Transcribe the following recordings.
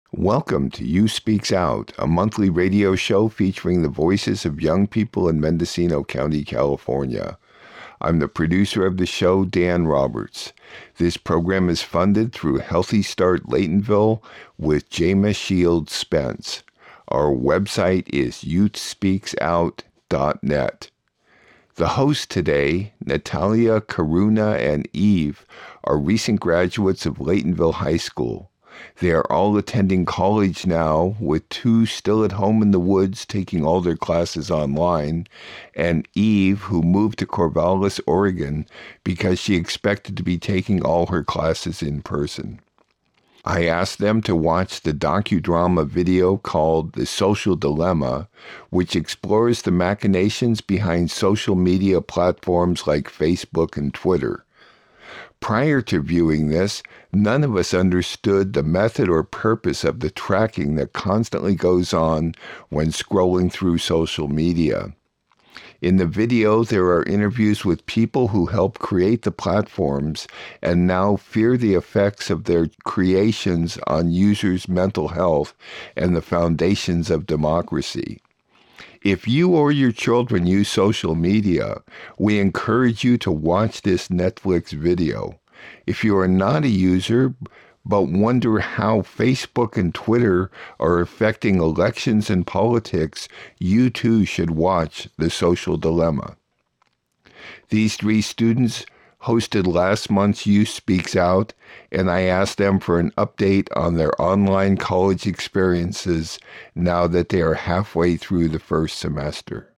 Welcome to You Speaks Out, a monthly radio show featuring the voices of young people in Mendocino County, California. I'm the producer of the show, Dan Roberts. This program is funded through Healthy Start Laytonville with Jama Shields Spence. Our website is youthspeaksout.net. The hosts today, Natalia, Karuna, and Eve, are recent graduates of Laytonville High School. They are all attending college now, with two still at home in the woods taking all their classes online, and Eve, who moved to Corvallis, Oregon, because she expected to be taking all her classes in person. I asked them to watch the docudrama video called The Social Dilemma, which explores the machinations behind social media platforms like Facebook and Twitter. Prior to viewing this, none of us understood the method or purpose of the tracking that constantly goes on when scrolling through social media. In the video, there are interviews with people who help create the platforms and now fear the effects of their creations on users' mental health and the foundations of democracy. If you or your children use social media, we encourage you to watch this Netflix video. If you are not a user, but wonder how Facebook and Twitter are affecting elections and politics, you too should watch The Social Dilemma. These three students hosted last month's Youth Speaks Out, and I asked them for an update on their online college experiences now that they are halfway through the first semester.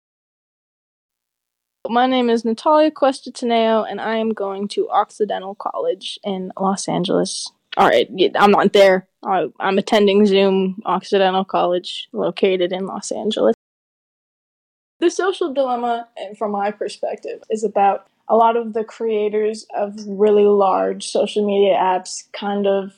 My name is Natalia Cuesta Teneo, and I am going to Occidental College in Los Angeles. All right, I'm not there. I'm attending Zoom Occidental College, located in Los Angeles. The Social Dilemma, from my perspective, is about a lot of the creators of really large social media apps kind of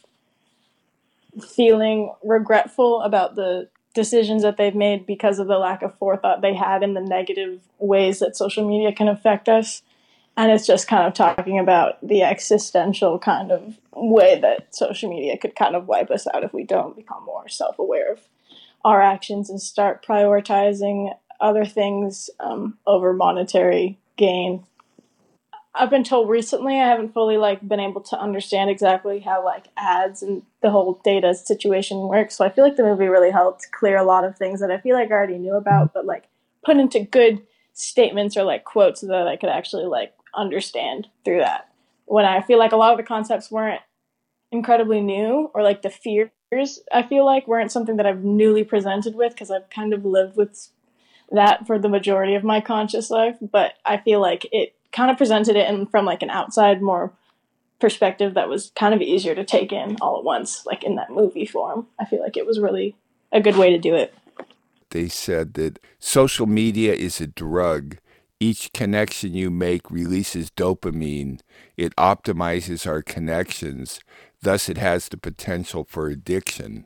feeling regretful about the decisions that they've made because of the lack of forethought they had in the negative ways that social media can affect us. And it's just kind of talking about the existential kind of way that social media could kind of wipe us out if we don't become more self-aware of our actions and start prioritizing other things over monetary gain. I've been told recently I haven't fully been able to understand exactly how ads and the whole data situation works. So I feel like the movie really helped clear a lot of things that I feel like I already knew about, but put into good statements or quotes that I could actually understand through that. When I feel like a lot of the concepts weren't incredibly new, or the fears I feel like weren't something that I've newly presented with, because I've kind of lived with that for the majority of my conscious life. But I feel like it kind of presented it from an outside more perspective that was kind of easier to take in all at once, in that movie form. I feel like it was really a good way to do it. They said that social media is a drug. Each connection you make releases dopamine. It optimizes our connections. Thus, it has the potential for addiction.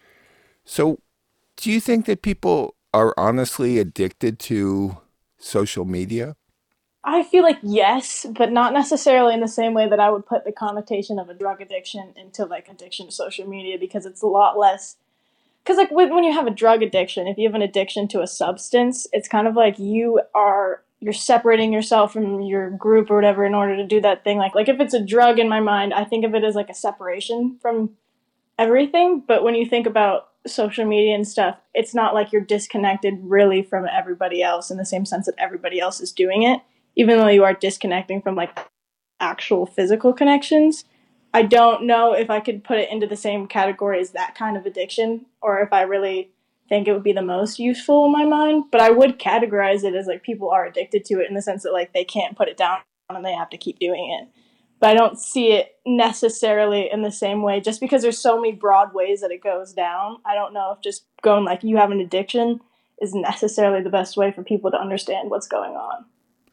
So, do you think that people are honestly addicted to social media? I feel like yes, but not necessarily in the same way that I would put the connotation of a drug addiction into addiction to social media, because it's a lot less. Because when you have a drug addiction, if you have an addiction to a substance, it's kind of like you're separating yourself from your group or whatever in order to do that thing. Like if it's a drug, in my mind, I think of it as a separation from everything. But when you think about social media and stuff, it's not like you're disconnected really from everybody else in the same sense that everybody else is doing it, even though you are disconnecting from actual physical connections. I don't know if I could put it into the same category as that kind of addiction, or if I really think it would be the most useful in my mind. But I would categorize it as people are addicted to it in the sense that they can't put it down and they have to keep doing it. But I don't see it necessarily in the same way, just because there's so many broad ways that it goes down. I don't know if just going you have an addiction is necessarily the best way for people to understand what's going on.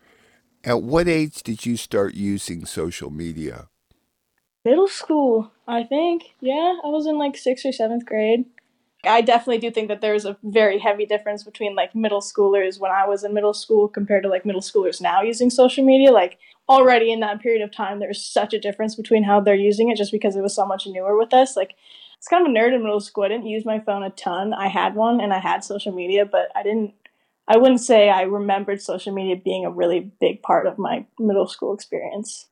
At what age did you start using social media? Middle school, I think. Yeah, I was in 6th or 7th grade. I definitely do think that there's a very heavy difference between middle schoolers when I was in middle school compared to middle schoolers now using social media. Already in that period of time, there's such a difference between how they're using it, just because it was so much newer with us. was kind of a nerd in middle school. I didn't use my phone a ton. I had one and I had social media, but I wouldn't say I remembered social media being a really big part of my middle school experience.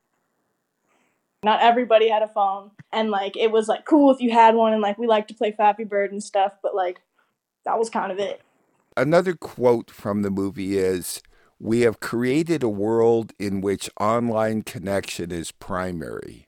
Not everybody had a phone, and like it was like cool if you had one, and like we liked to play Flappy Bird and stuff, but like that was kind of it. Another quote from the movie is, "We have created a world in which online connection is primary."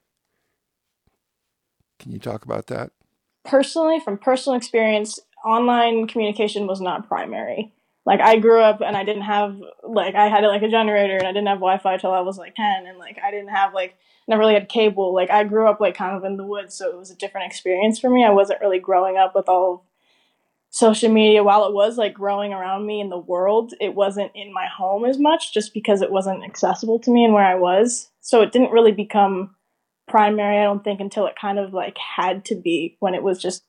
Can you talk about that? Personally, from personal experience, online communication was not primary. Like I grew up and I didn't have like I had like a generator and I didn't have Wi-Fi till I was like 10, and like I didn't have like never really had cable. Like I grew up like kind of in the woods, so it was a different experience for me. I wasn't really growing up with all of social media. While it was like growing around me in the world, it wasn't in my home as much just because it wasn't accessible to me and where I was. So it didn't really become primary, I don't think, until it kind of like had to be, when it was just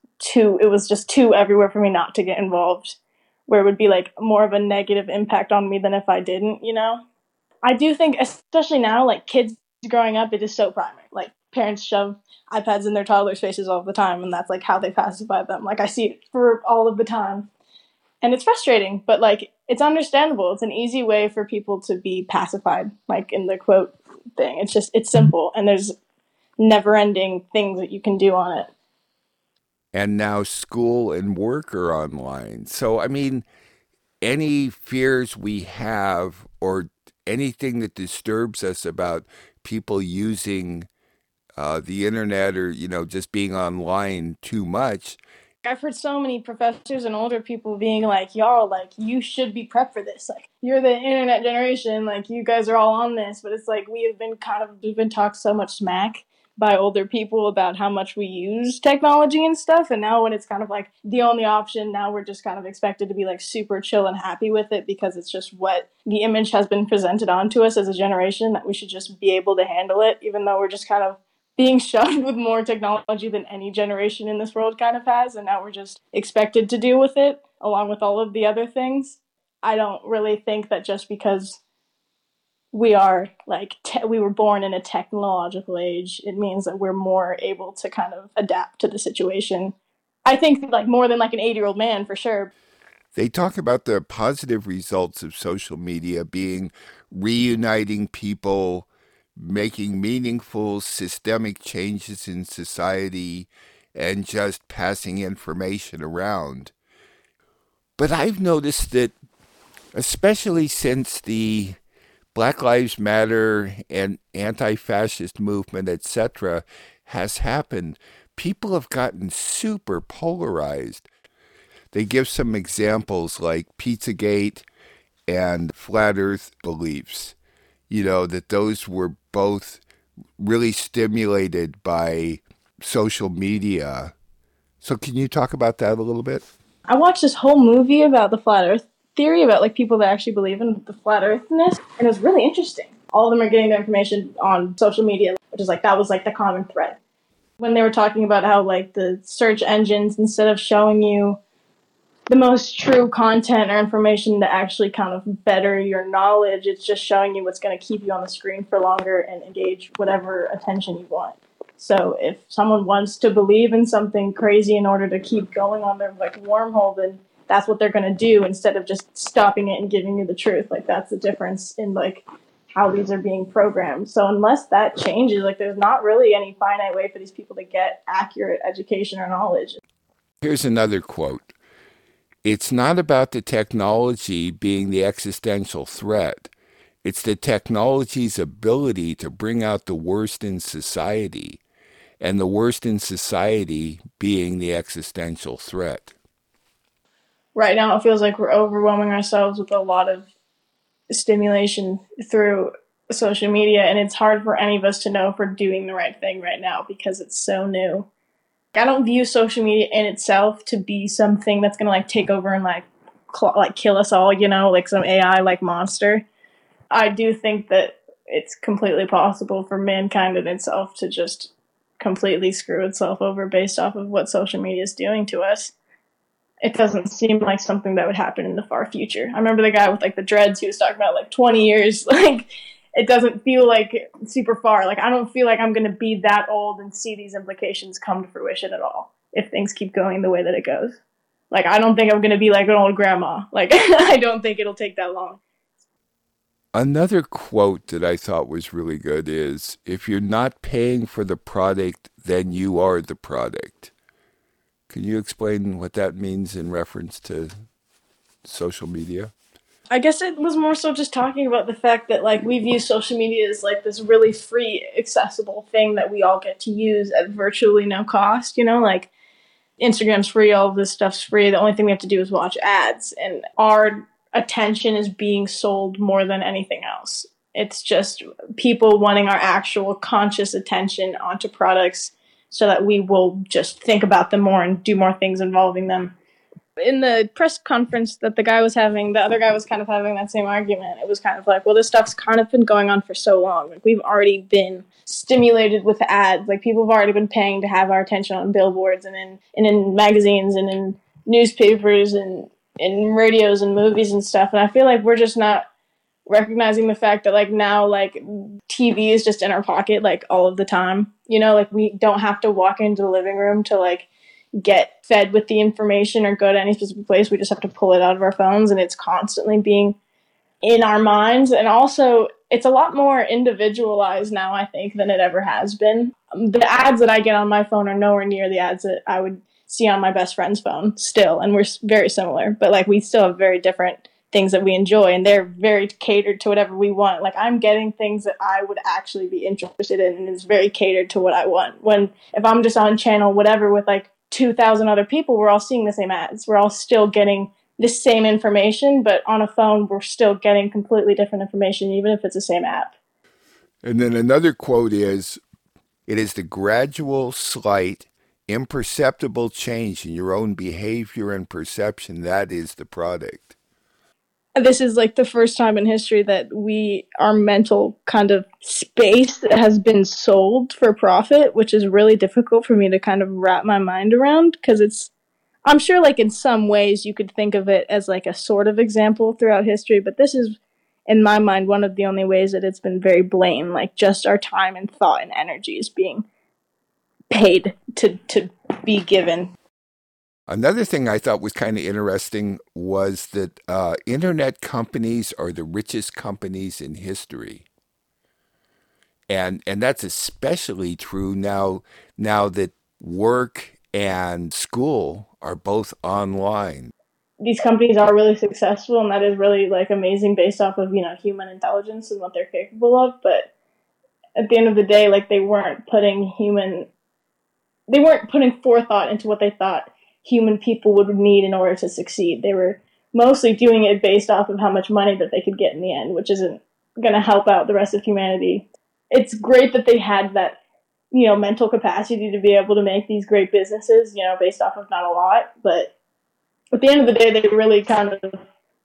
too everywhere for me not to get involved, where it would be like more of a negative impact on me than if I didn't, you know? I do think, especially now, like kids growing up, it is so primary. Like parents shove iPads in their toddlers' faces all the time, and that's like how they pacify them. Like I see it for all of the time, and it's frustrating, but like it's understandable. It's an easy way for people to be pacified, like in the quote thing. It's simple, and there's never-ending things that you can do on it. And now school and work are online. So, I mean, any fears we have or anything that disturbs us about people using the internet or, just being online too much. I've heard so many professors and older people being like, y'all, like, you should be prepped for this. Like, you're the internet generation. Like, you guys are all on this. But it's like we've been talked so much smack by older people about how much we use technology and stuff. And now when it's kind of like the only option, now we're just kind of expected to be like super chill and happy with it because it's just what the image has been presented onto us as a generation, that we should just be able to handle it, even though we're just kind of being shoved with more technology than any generation in this world kind of has, and now we're just expected to deal with it along with all of the other things. I don't really think that just because we are like we were born in a technological age, it means that we're more able to kind of adapt to the situation. I think like more than like an 80-year-old man for sure. They talk about the positive results of social media being reuniting people, making meaningful systemic changes in society, and just passing information around. But I've noticed that, especially since the Black Lives Matter and anti-fascist movement, etc., has happened, people have gotten super polarized. They give some examples like Pizzagate and flat earth beliefs, that those were both really stimulated by social media. So can you talk about that a little bit? I watched this whole movie about the flat earth theory, about like people that actually believe in the flat earthness, and it was really interesting. All of them are getting their information on social media, which is like that was like the common thread. When they were talking about how like the search engines, instead of showing you the most true content or information to actually kind of better your knowledge, it's just showing you what's going to keep you on the screen for longer and engage whatever attention you want. So if someone wants to believe in something crazy in order to keep going on their like wormhole, then that's what they're going to do instead of just stopping it and giving you the truth. Like that's the difference in like how these are being programmed. So unless that changes, like there's not really any finite way for these people to get accurate education or knowledge. Here's another quote. "It's not about the technology being the existential threat. It's the technology's ability to bring out the worst in society, and the worst in society being the existential threat." Right now, it feels like we're overwhelming ourselves with a lot of stimulation through social media, and it's hard for any of us to know if we're doing the right thing right now because it's so new. I don't view social media in itself to be something that's going to like take over and like kill us all, like some AI like monster. I do think that it's completely possible for mankind in itself to just completely screw itself over based off of what social media is doing to us. It doesn't seem like something that would happen in the far future. I remember the guy with like the dreads who was talking about like 20 years. Like it doesn't feel like super far. Like I don't feel like I'm going to be that old and see these implications come to fruition at all. if things keep going the way that it goes. Like, I don't think I'm going to be like an old grandma. Like, I don't think it'll take that long. Another quote that I thought was really good is, if you're not paying for the product, then you are the product. Can you explain what that means in reference to social media? I guess it was more so just talking about the fact that, like, we view social media as like this really free, accessible thing that we all get to use at virtually no cost, you know, like Instagram's free, all of this stuff's free. The only thing we have to do is watch ads, and our attention is being sold more than anything else. It's just people wanting our actual conscious attention onto products so that we will just think about them more and do more things involving them. In the press conference that the guy was having, the other guy was kind of having that same argument. It was kind of like, well, this stuff's kind of been going on for so long. Like, we've already been stimulated with ads. Like, people have already been paying to have our attention on billboards and in magazines and in newspapers and in radios and movies and stuff. And I feel like we're just not recognizing the fact that, like, now, like, TV is just in our pocket, like, all of the time. You know, like, we don't have to walk into the living room to, like, get fed with the information or go to any specific place. We just have to pull it out of our phones, and it's constantly being in our minds. And also, it's a lot more individualized now, I think, than it ever has been. The ads that I get on my phone are nowhere near the ads that I would see on my best friend's phone still, and we're very similar, but, like, we still have very different things that we enjoy, and they're very catered to whatever we want. Like, I'm getting things that I would actually be interested in, and it's very catered to what I want. When, if I'm just on channel whatever with, like, 2,000 other people, we're all seeing the same ads. We're all still getting the same information, but on a phone, we're still getting completely different information, even if it's the same app. And then another quote is, it is the gradual, slight, imperceptible change in your own behavior and perception that is the product. This is like the first time in history that our mental kind of space has been sold for profit, which is really difficult for me to kind of wrap my mind around, because I'm sure, like, in some ways you could think of it as like a sort of example throughout history, but this is, in my mind, one of the only ways that it's been very blatant. Like, just our time and thought and energy is being paid to be given. Another thing I thought was kind of interesting was that internet companies are the richest companies in history. And that's especially true now that work and school are both online. These companies are really successful, and that is really, like, amazing based off of, you know, human intelligence and what they're capable of. But at the end of the day, like, they weren't putting forethought into what they thought human people would need in order to succeed. They were mostly doing it based off of how much money that they could get in the end, which isn't going to help out the rest of humanity. It's great that they had that, you know, mental capacity to be able to make these great businesses, you know, based off of not a lot. But at the end of the day, they really kind of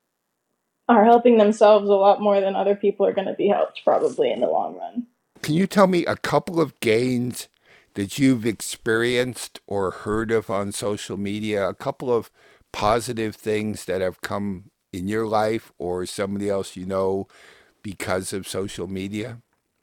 are helping themselves a lot more than other people are going to be helped, probably, in the long run. Can you tell me a couple of gains that you've experienced or heard of on social media, a couple of positive things that have come in your life or somebody else you know because of social media?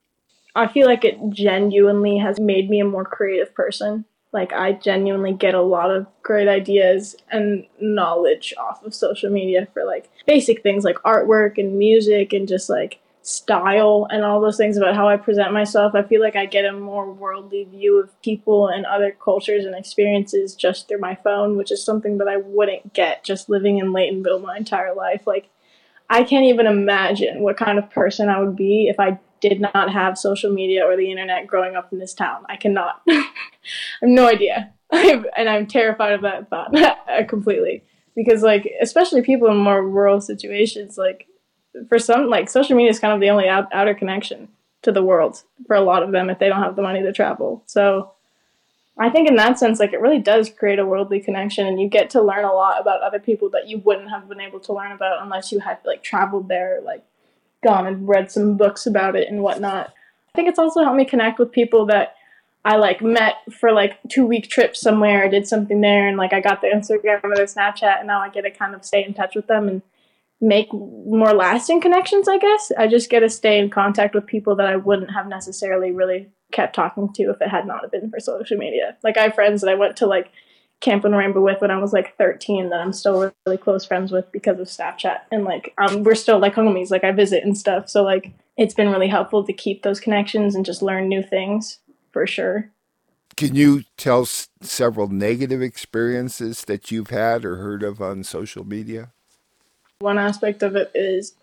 I feel like it genuinely has made me a more creative person. Like, I genuinely get a lot of great ideas and knowledge off of social media for, like, basic things like artwork and music and just, like, style and all those things about how I present myself. I feel like I get a more worldly view of people and other cultures and experiences just through my phone, which is something that I wouldn't get just living in Laytonville my entire life. Like, I can't even imagine what kind of person I would be if I did not have social media or the internet growing up in this town. I cannot. I have no idea. And I'm terrified of that thought completely. Because, like, especially people in more rural situations, like, for some, like, social media is kind of the only outer connection to the world for a lot of them if they don't have the money to travel. So I think in that sense, like, it really does create a worldly connection, and you get to learn a lot about other people that you wouldn't have been able to learn about unless you had, like, traveled there, like, gone and read some books about it and whatnot. I think it's also helped me connect with people that I, like, met for, like, 2-week trips somewhere. I did something there, and, like, I got their Instagram or their Snapchat, and now I get to kind of stay in touch with them and make more lasting connections, I guess. I just get to stay in contact with people that I wouldn't have necessarily really kept talking to if it had not been for social media. Like, I have friends that I went to, like, Camp and Rainbow with when I was like 13 that I'm still really close friends with because of Snapchat. And like, we're still like homies, like I visit and stuff. So like, it's been really helpful to keep those connections and just learn new things for sure. Can you tell several negative experiences that you've had or heard of on social media? One aspect of it is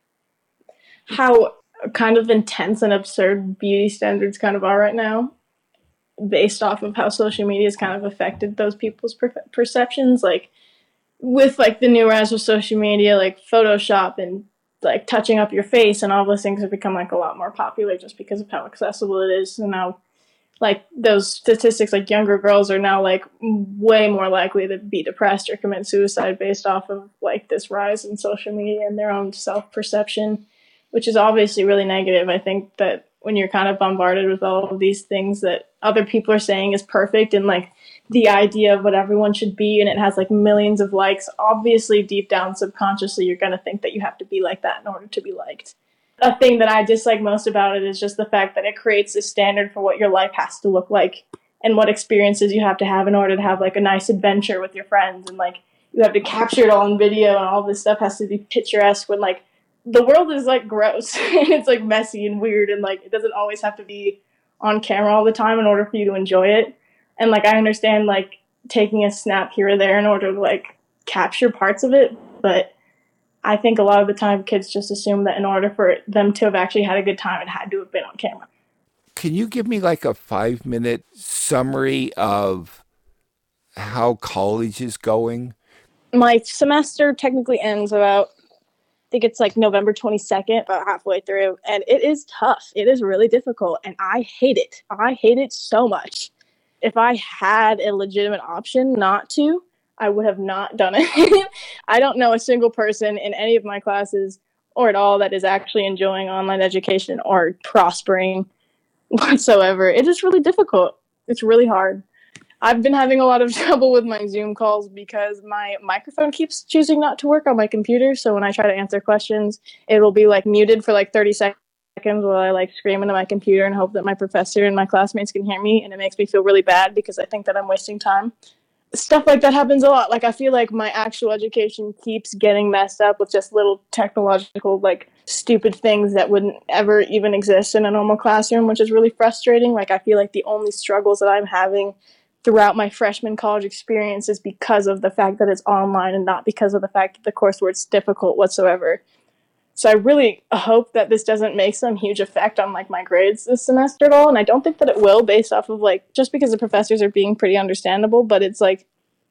how kind of intense and absurd beauty standards kind of are right now, based off of how social media has kind of affected those people's perceptions. Like with like the new rise of social media, like Photoshop and like touching up your face and all those things have become like a lot more popular just because of how accessible it is. And now like those statistics, like younger girls are now like way more likely to be depressed or commit suicide based off of like this rise in social media and their own self-perception, which is obviously really negative. I think that when you're kind of bombarded with all of these things that other people are saying is perfect and like the idea of what everyone should be, and it has like millions of likes, obviously deep down subconsciously you're going to think that you have to be like that in order to be liked. A thing that I dislike most about it is just the fact that it creates a standard for what your life has to look like and what experiences you have to have in order to have like a nice adventure with your friends, and like you have to capture it all in video and all this stuff has to be picturesque when like the world is like gross and it's like messy and weird, and like it doesn't always have to be on camera all the time in order for you to enjoy it. And like I understand like taking a snap here or there in order to like capture parts of it, but I think a lot of the time kids just assume that in order for them to have actually had a good time, it had to have been on camera. Can you give me like a 5 minute summary of how college is going? My semester technically ends about, I think it's like November 22nd, about halfway through, and it is tough. It is really difficult, and I hate it. I hate it so much. If I had a legitimate option not to, I would have not done it. I don't know a single person in any of my classes or at all that is actually enjoying online education or prospering whatsoever. It is really difficult. It's really hard. I've been having a lot of trouble with my Zoom calls because my microphone keeps choosing not to work on my computer. So when I try to answer questions, it will be like muted for like 30 seconds while I like scream into my computer and hope that my professor and my classmates can hear me. And it makes me feel really bad because I think that I'm wasting time. Stuff like that happens a lot. Like I feel like my actual education keeps getting messed up with just little technological like stupid things that wouldn't ever even exist in a normal classroom, which is really frustrating. Like I feel like the only struggles that I'm having throughout my freshman college experience is because of the fact that it's online and not because of the fact that the coursework's difficult whatsoever. So I really hope that this doesn't make some huge effect on like my grades this semester at all. And I don't think that it will, based off of like, just because the professors are being pretty understandable, but it's like,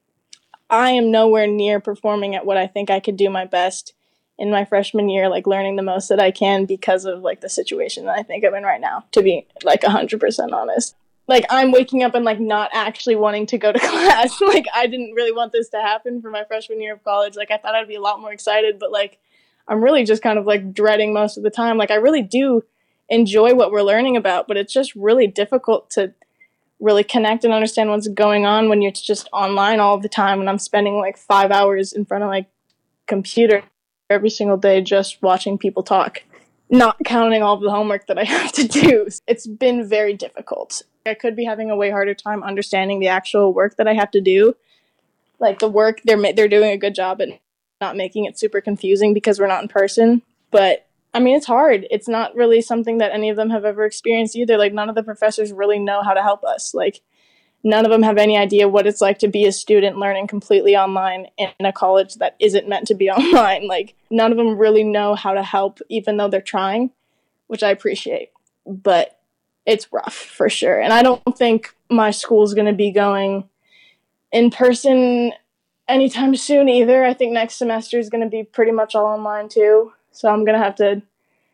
I am nowhere near performing at what I think I could do my best in my freshman year, like learning the most that I can because of like the situation that I think I'm in right now, to be like 100% honest. Like I'm waking up and like not actually wanting to go to class. Like I didn't really want this to happen for my freshman year of college. Like I thought I'd be a lot more excited, but like I'm really just kind of like dreading most of the time. Like I really do enjoy what we're learning about, but it's just really difficult to really connect and understand what's going on when you're just online all the time. And I'm spending like 5 hours in front of my computer every single day just watching people talk, not counting all of the homework that I have to do. It's been very difficult. I could be having a way harder time understanding the actual work that I have to do. Like the work, they're doing a good job at not making it super confusing because we're not in person. But I mean, it's hard. It's not really something that any of them have ever experienced either. Like none of the professors really know how to help us. Like none of them have any idea what it's like to be a student learning completely online in a college that isn't meant to be online. Like none of them really know how to help, even though they're trying, which I appreciate. But it's rough for sure. And I don't think my school's going to be going in person anytime soon either. I think next semester is going to be pretty much all online too. So I'm going to have to,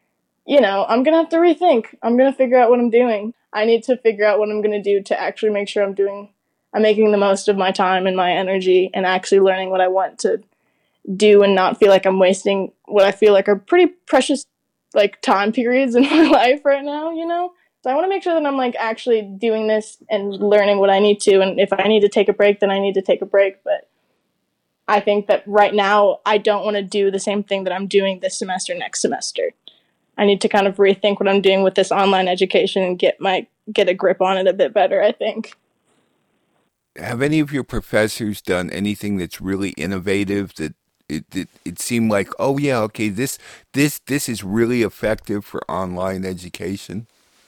I'm going to have to rethink. I'm going to figure out what I'm doing. I need to figure out what I'm going to do to actually make sure I'm making the most of my time and my energy and actually learning what I want to do and not feel like I'm wasting what I feel like are pretty precious like time periods in my life right now, So I want to make sure that I'm like actually doing this and learning what I need to. And if I need to take a break, then I need to take a break. But I think that right now I don't want to do the same thing that I'm doing this semester next semester. I need to kind of rethink what I'm doing with this online education and get a grip on it a bit better, I think. Have any of your professors done anything that's really innovative that it seemed like, oh yeah, okay, this is really effective for online education?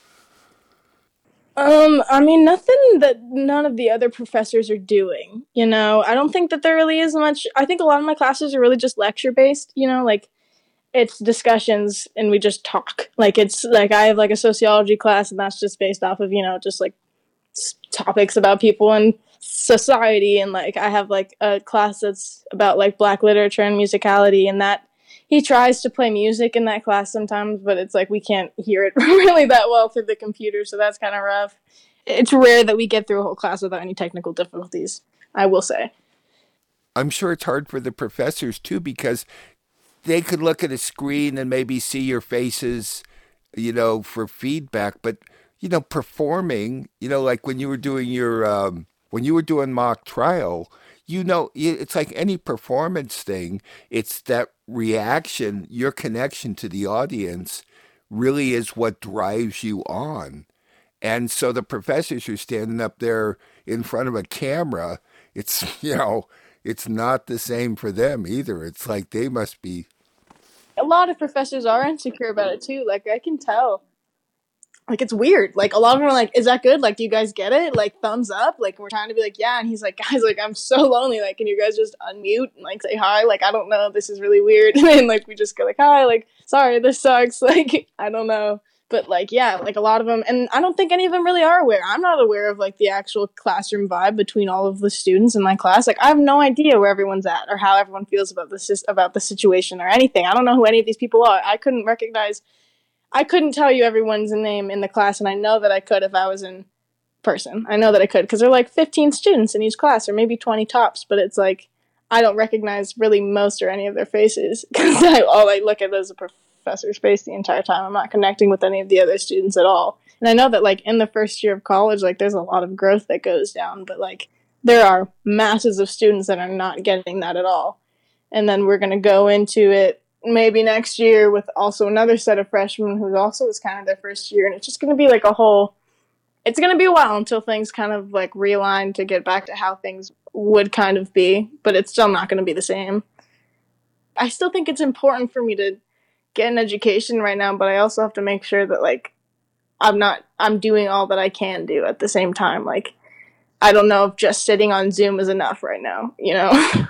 I mean, nothing that none of the other professors are doing. I don't think that there really is much. I think a lot of my classes are really just lecture based. Like it's discussions and we just talk. Like it's like I have like a sociology class and that's just based off of just like topics about people and society, and like I have like a class that's about like black literature and musicality, and that he tries to play music in that class sometimes, but it's like we can't hear it really that well through the computer, so that's kind of rough. It's rare that we get through a whole class without any technical difficulties, I will say. I'm sure it's hard for the professors too because they could look at a screen and maybe see your faces, for feedback. But performing, like when you were doing mock trial, it's like any performance thing. It's that reaction, your connection to the audience, really is what drives you on. And so the professors are standing up there in front of a camera. It's it's not the same for them either. It's like they must be. A lot of professors are insecure about it too. Like I can tell. Like it's weird. Like a lot of them are like, "Is that good? Like, do you guys get it? Like, thumbs up." Like we're trying to be like, "Yeah," and he's like, "Guys, like I'm so lonely. Like, can you guys just unmute and like say hi? Like, I don't know. This is really weird." And then like we just go like, "Hi, like sorry, this sucks." Like I don't know. But like yeah, like a lot of them, and I don't think any of them really are aware. I'm not aware of like the actual classroom vibe between all of the students in my class. Like I have no idea where everyone's at or how everyone feels about about the situation or anything. I don't know who any of these people are. I couldn't tell you everyone's name in the class, and I know that I could if I was in person. I know that I could because there are like 15 students in each class, or maybe 20 tops. But it's like I don't recognize really most or any of their faces because all I look at is a professor's face the entire time. I'm not connecting with any of the other students at all. And I know that like in the first year of college, like there's a lot of growth that goes down, but like there are masses of students that are not getting that at all. And then we're going to go into it maybe next year with also another set of freshmen who also is kind of their first year, and it's just going to be like a whole. It's going to be a while until things kind of like realign to get back to how things would kind of be, but it's still not going to be the same. I still think it's important for me to get an education right now, but I also have to make sure that like I'm doing all that I can do at the same time. Like I don't know if just sitting on Zoom is enough right now.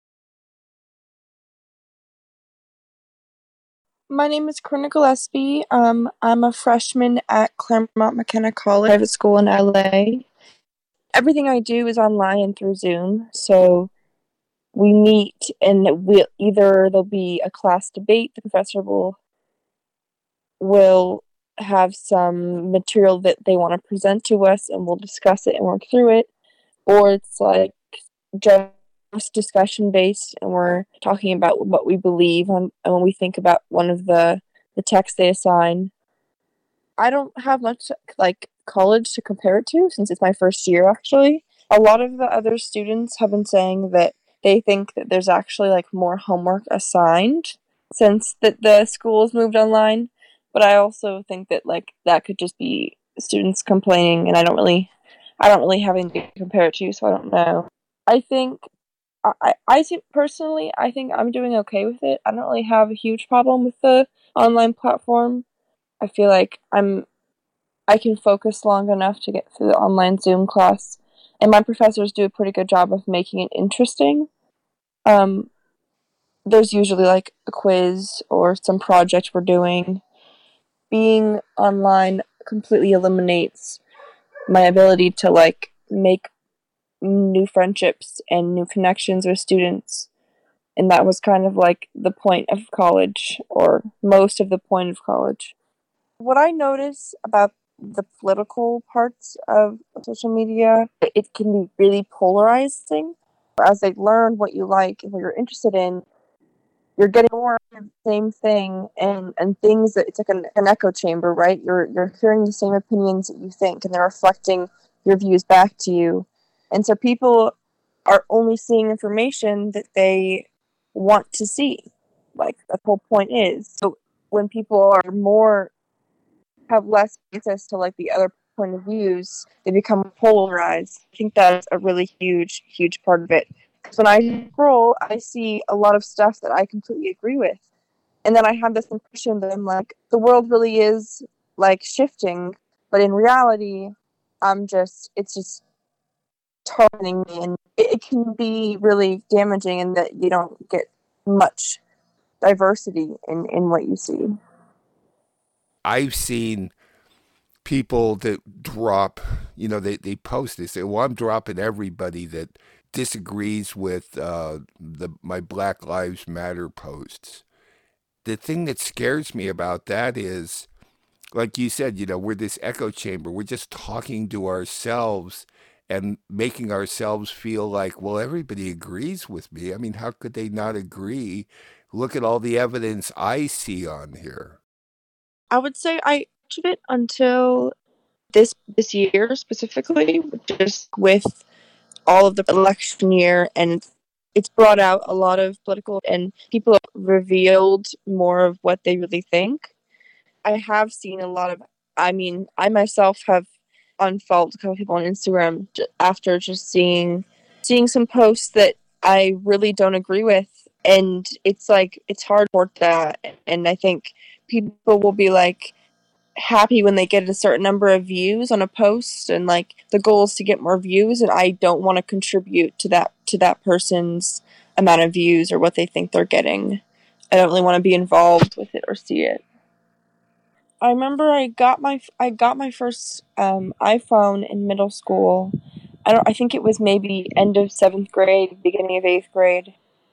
My name is Corinna Gillespie. I'm a freshman at Claremont McKenna College, private school in LA. Everything I do is online and through Zoom. So we meet and there'll be a class debate. The professor will have some material that they want to present to us, and we'll discuss it and work through it. Or it's like just discussion based, and we're talking about what we believe and when we think about one of the texts they assign. I don't have much like college to compare it to since it's my first year actually. A lot of the other students have been saying that they think that there's actually like more homework assigned since that the school has moved online, but I also think that like that could just be students complaining, and I don't really have anything to compare it to, so I don't know. I think I think personally, I think I'm doing okay with it. I don't really have a huge problem with the online platform. I feel like I can focus long enough to get through the online Zoom class, and my professors do a pretty good job of making it interesting. Um, there's usually like a quiz or some project we're doing. Being online completely eliminates my ability to like make new friendships and new connections with students. And that was kind of like the point of college, or most of the point of college. What I notice about the political parts of social media, it can be really polarizing. As they learn what you like and what you're interested in, you're getting more of the same thing, and things that it's like an echo chamber, right? You're hearing the same opinions that you think, and they're reflecting your views back to you. And so people are only seeing information that they want to see. Like the whole point is. So when people are more have less access to like the other point of views, they become polarized. I think that's a really huge, huge part of it. Because when I scroll, I see a lot of stuff that I completely agree with. And then I have this impression that I'm like, the world really is like shifting, but in reality, it's just targeting me, and it can be really damaging in that you don't get much diversity in what you see. I've seen people that drop, they post, they say, well, I'm dropping everybody that disagrees with my Black Lives Matter posts. The thing that scares me about that is, like you said, we're this echo chamber. We're just talking to ourselves and making ourselves feel like, well, everybody agrees with me. I mean, how could they not agree? Look at all the evidence I see on here. I would say I watched it until this year specifically, just with all of the election year, and it's brought out a lot of political, and people have revealed more of what they really think. I have seen a lot of, I myself have unfollowed a couple people on Instagram after just seeing some posts that I really don't agree with, and it's like it's hard for that, and I think people will be like happy when they get a certain number of views on a post, and like the goal is to get more views, and I don't want to contribute to that person's amount of views or what they think they're getting. I don't really want to be involved with it or see it. I remember I got my first iPhone in middle school. I think it was maybe end of 7th grade, beginning of 8th grade.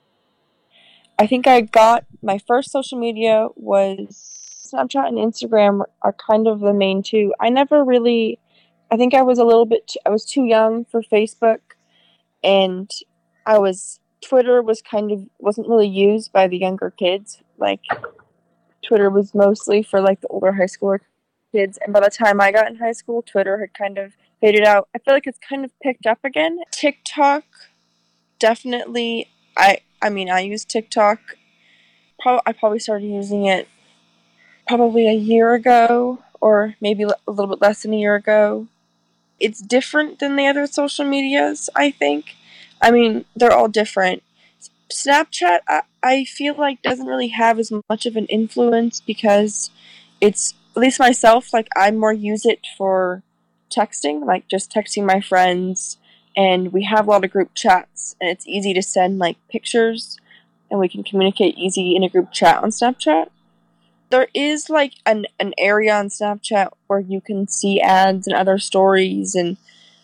I think I got my first social media was Snapchat and Instagram are kind of the main two. I think I was I was too young for Facebook, and Twitter wasn't really used by the younger kids. Like, Twitter was mostly for like the older high schooler kids, and by the time I got in high school, Twitter had kind of faded out. I feel like it's kind of picked up again. TikTok, definitely. I use TikTok. I probably started using it probably a year ago, or maybe a little bit less than a year ago. It's different than the other social medias, I think. I mean, they're all different. Snapchat, I feel like, doesn't really have as much of an influence because it's, at least myself, like, I more use it for texting, like just texting my friends, and we have a lot of group chats, and it's easy to send like pictures, and we can communicate easy in a group chat on Snapchat. There is like an area on Snapchat where you can see ads and other stories, and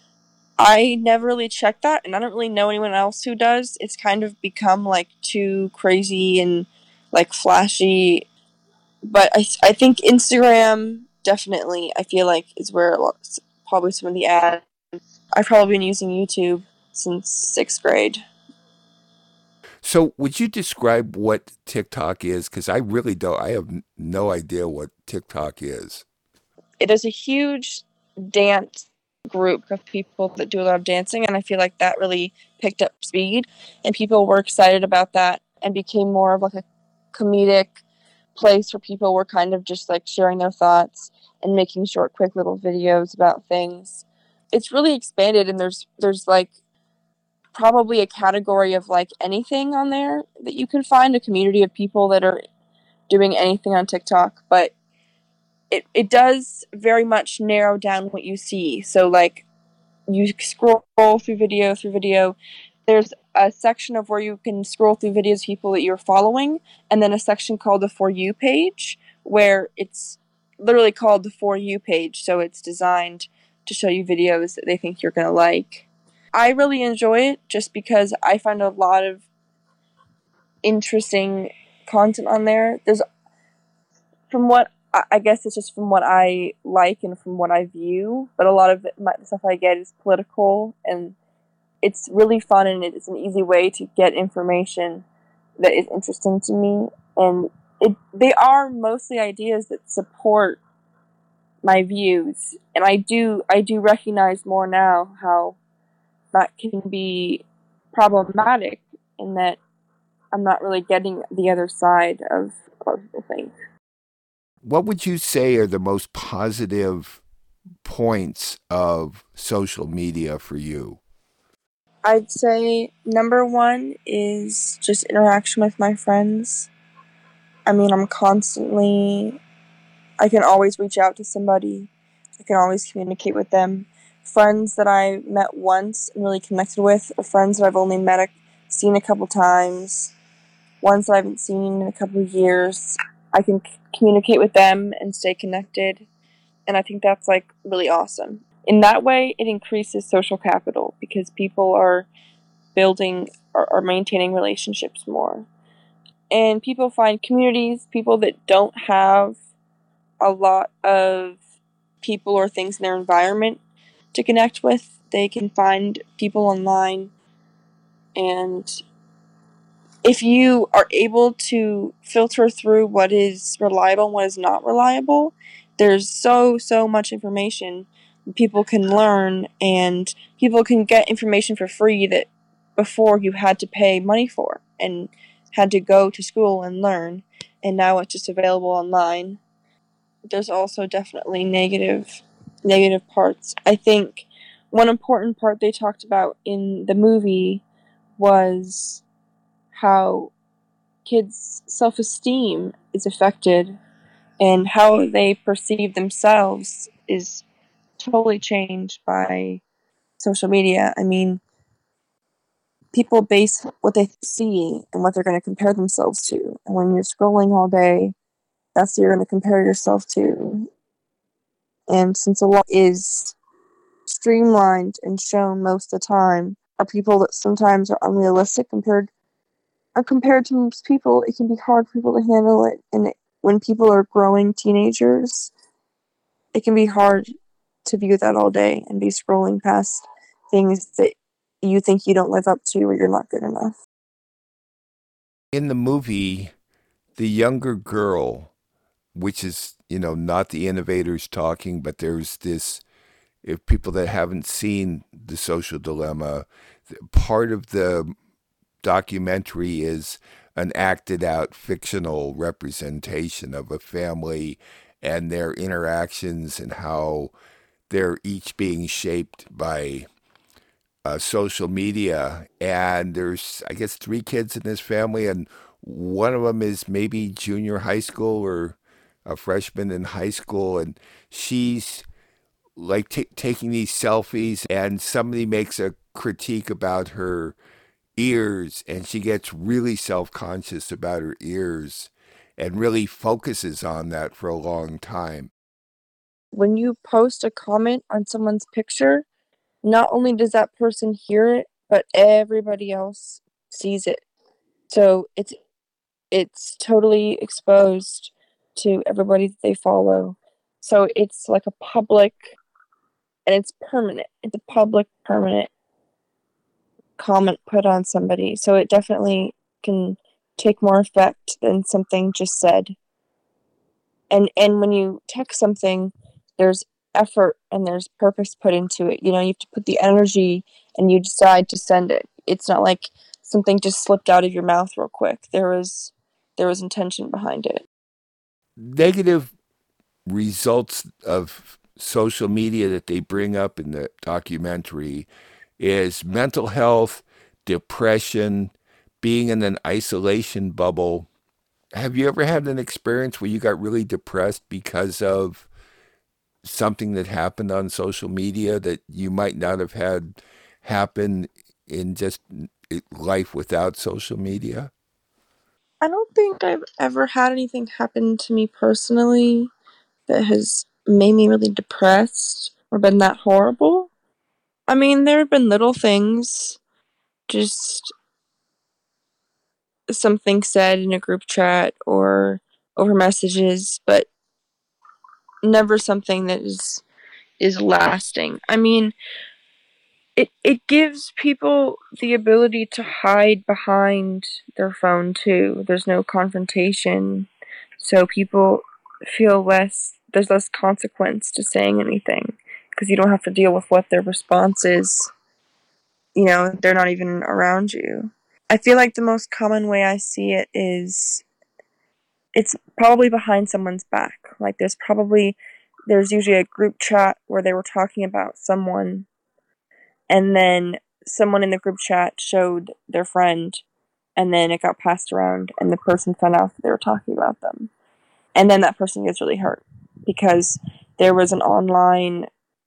I never really checked that, and I don't really know anyone else who does. It's kind of become like too crazy and like flashy. But I think Instagram definitely, I feel like, is where probably some of the ads. I've probably been using YouTube since 6th grade. So, would you describe what TikTok is? Because I really don't. I have no idea what TikTok is. It is a huge dance group of people that do a lot of dancing, and I feel like that really picked up speed, and people were excited about that and became more of like a comedic place where people were kind of just like sharing their thoughts and making short, quick little videos about things. It's really expanded, and there's like probably a category of like anything on there that you can find, a community of people that are doing anything on TikTok, but it does very much narrow down what you see. So like you scroll through video, there's a section of where you can scroll through videos of people that you're following, and then a section called the For You page, where it's literally called the For You page, so it's designed to show you videos that they think you're going to like. I really enjoy it just because I find a lot of interesting content on there. From what I guess it's just from what I like and from what I view, but a lot of the stuff I get is political, and it's really fun, and it's an easy way to get information that is interesting to me, and they are mostly ideas that support my views, and I do recognize more now how that can be problematic, in that I'm not really getting the other side of what people think. What would you say are the most positive points of social media for you? I'd say number one is just interaction with my friends. I mean, I can always reach out to somebody. I can always communicate with them. Friends that I met once and really connected with, or friends that I've only seen a couple times, ones that I haven't seen in a couple of years, I can communicate with them and stay connected. And I think that's like really awesome. In that way, it increases social capital because people are building or maintaining relationships more. And people find communities, people that don't have a lot of people or things in their environment to connect with. They can find people online, and if you are able to filter through what is reliable and what is not reliable, there's so much information people can learn, and people can get information for free that before you had to pay money for and had to go to school and learn, and now it's just available online. There's also definitely negative parts. I think one important part they talked about in the movie was how kids' self-esteem is affected and how they perceive themselves is totally changed by social media. I mean, people base what they see and what they're going to compare themselves to. And when you're scrolling all day, that's what you're going to compare yourself to. And since a lot is streamlined and shown most of the time, are people that sometimes are unrealistic compared to most people, it can be hard for people to handle it. And when people are growing teenagers, it can be hard to view that all day and be scrolling past things that you think you don't live up to or you're not good enough. In the movie, the younger girl, which is, not the innovators talking, but there's this, if people that haven't seen The Social Dilemma, part of the documentary is an acted out fictional representation of a family and their interactions and how they're each being shaped by social media. And there's, I guess, three kids in this family, and one of them is maybe junior high school or a freshman in high school, and she's like taking these selfies, and somebody makes a critique about her ears, and she gets really self-conscious about her ears and really focuses on that for a long time. When you post a comment on someone's picture, not only does that person hear it, but everybody else sees it. So it's totally exposed to everybody that they follow. So it's like a public, and it's permanent. It's a public permanent comment put on somebody. So it definitely can take more effect than something just said. And when you text something, there's effort and there's purpose put into it. You have to put the energy and you decide to send it. It's not like something just slipped out of your mouth real quick. There was intention behind it. Negative results of social media that they bring up in the documentary is mental health, depression, being in an isolation bubble. Have you ever had an experience where you got really depressed because of something that happened on social media that you might not have had happen in just life without social media? I don't think I've ever had anything happen to me personally that has made me really depressed or been that horrible. I mean, there have been little things, just something said in a group chat or over messages, but never something that is lasting. I mean, it gives people the ability to hide behind their phone too. There's no confrontation, so people feel there's less consequence to saying anything because you don't have to deal with what their response is. They're not even around you. I feel like the most common way I see it is it's probably behind someone's back. Like there's probably there's usually a group chat where they were talking about someone, and then someone in the group chat showed their friend, and then it got passed around, and the person found out that they were talking about them. And then that person gets really hurt because there was an online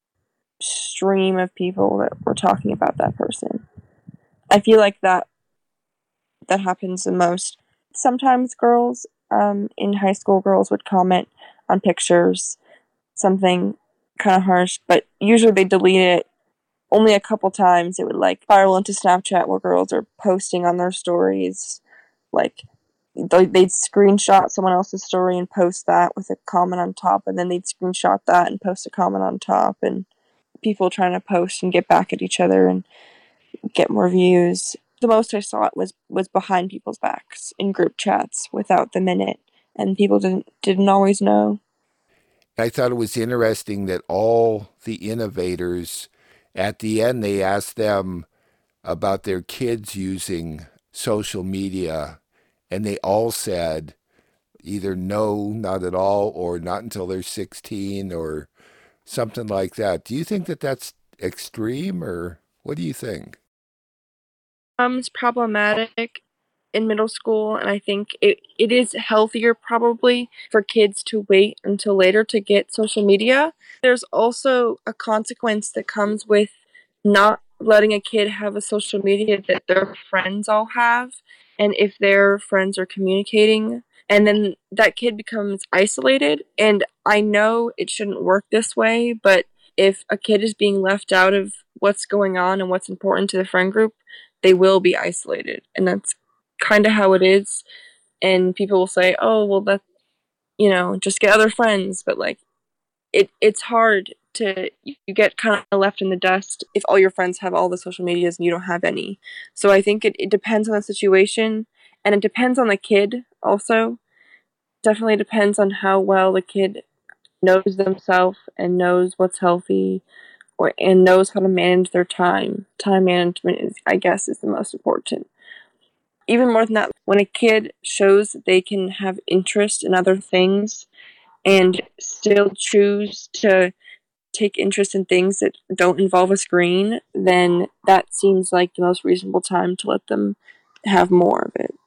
stream of people that were talking about that person. I feel like that happens the most. Sometimes girls, in high school, girls would comment on pictures, something kind of harsh, but usually they delete it. Only a couple times it would like spiral into Snapchat where girls are posting on their stories, like they'd screenshot someone else's story and post that with a comment on top, and then they'd screenshot that and post a comment on top, and people trying to post and get back at each other and get more views. The most I saw it was behind people's backs in group chats without them in it, and people didn't always know. I thought it was interesting that all the innovators, at the end, they asked them about their kids using social media, and they all said either no, not at all, or not until they're 16, or something like that. Do you think that that's extreme, or what do you think? It's problematic in middle school, and I think it is healthier probably for kids to wait until later to get social media. There's also a consequence that comes with not letting a kid have a social media that their friends all have, and if their friends are communicating, and then that kid becomes isolated. And I know it shouldn't work this way, but if a kid is being left out of what's going on and what's important to the friend group, they will be isolated. And that's kind of how it is. And people will say, oh, well, that, just get other friends. But like, it's hard to, you get kind of left in the dust if all your friends have all the social medias and you don't have any. So I think it depends on the situation, and it depends on the kid also. Definitely depends on how well the kid knows themselves and knows what's healthy, and knows how to manage their time. Time management is, I guess, is the most important. Even more than that, when a kid shows that they can have interest in other things and still choose to take interest in things that don't involve a screen, then that seems like the most reasonable time to let them have more of it.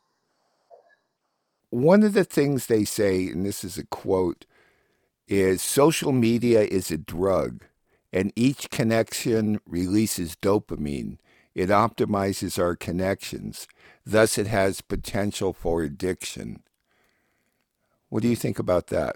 One of the things they say, and this is a quote, is social media is a drug, and each connection releases dopamine. It optimizes our connections. Thus, it has potential for addiction. What do you think about that?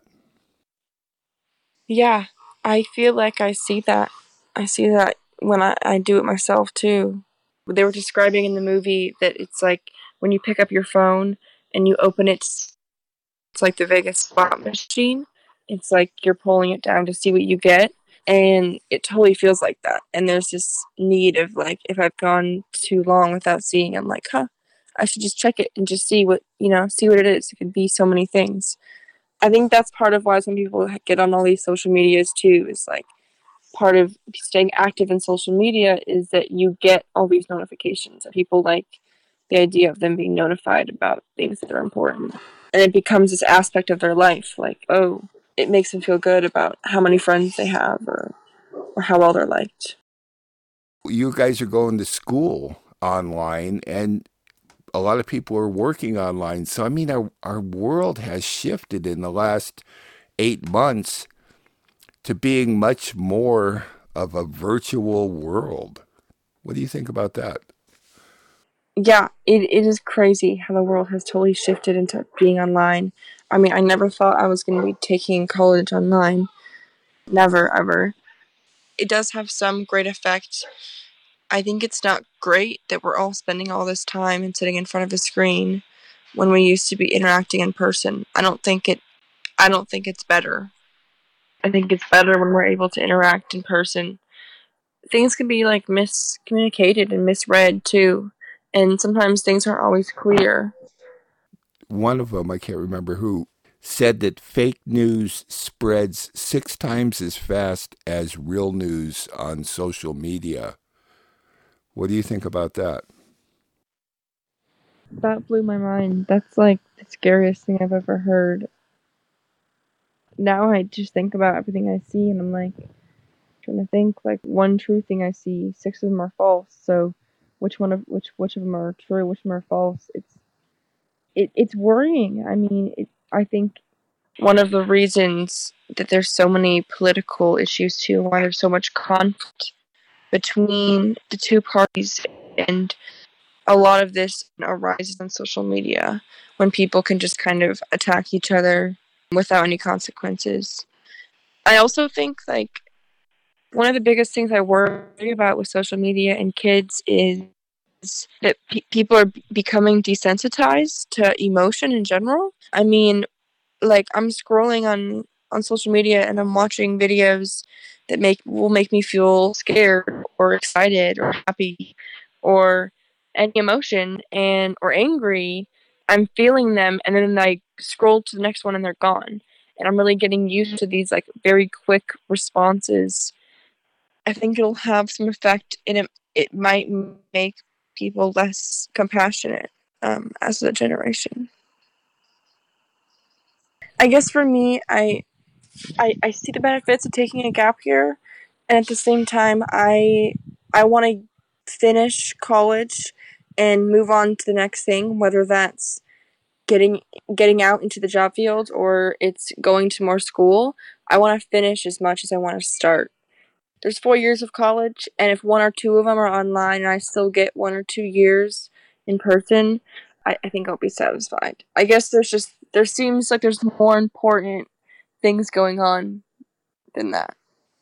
Yeah, I feel like I see that. I see that when I do it myself too. They were describing in the movie that it's like when you pick up your phone and you open it, it's like the Vegas slot machine. It's like you're pulling it down to see what you get. And it totally feels like that. And there's this need of like, if I've gone too long without seeing, I'm like, I should just check it and just see see what it is. It could be so many things. I think that's part of why some people get on all these social medias too. Is like part of staying active in social media is that you get all these notifications. People like the idea of them being notified about things that are important, and it becomes this aspect of their life. Like, oh, it makes them feel good about how many friends they have, or how well they're liked. You guys are going to school online, and a lot of people are working online. So, I mean, our world has shifted in the last 8 months to being much more of a virtual world. What do you think about that? Yeah, it is crazy how the world has totally shifted into being online. I mean, I never thought I was going to be taking college online. Never, ever. It does have some great effect. I think it's not great that we're all spending all this time and sitting in front of a screen when we used to be interacting in person. I don't think it's better. I think it's better when we're able to interact in person. Things can be like miscommunicated and misread too, and sometimes things aren't always clear. One of them, I can't remember who, said that fake news spreads 6 times as fast as real news on social media. What do you think about that? That blew my mind. That's like the scariest thing I've ever heard. now I just think about everything I see, and I'm like trying to think, like, one true thing I see, 6 of them are false. So which of them are true, which of them are false? It's worrying. I mean, I think one of the reasons that there's so many political issues too, why there's so much conflict between the two parties, and a lot of this arises on social media when people can just kind of attack each other without any consequences. I also think, like, one of the biggest things I worry about with social media and kids is that people are becoming desensitized to emotion in general. I mean, like, I'm scrolling on social media and I'm watching videos that will make me feel scared or excited or happy or any emotion or angry. I'm feeling them, and then I scroll to the next one and they're gone. And I'm really getting used to these, like, very quick responses. I think it'll have some effect, and it might make people less compassionate as a generation. I guess for me, I see the benefits of taking a gap year, and at the same time, I want to finish college and move on to the next thing, whether that's getting out into the job field or it's going to more school. I want to finish as much as I want to start. There's 4 years of college, and if 1 or 2 of them are online and I still get 1 or 2 years in person, I think I'll be satisfied. I guess there seems like there's more important things going on than that.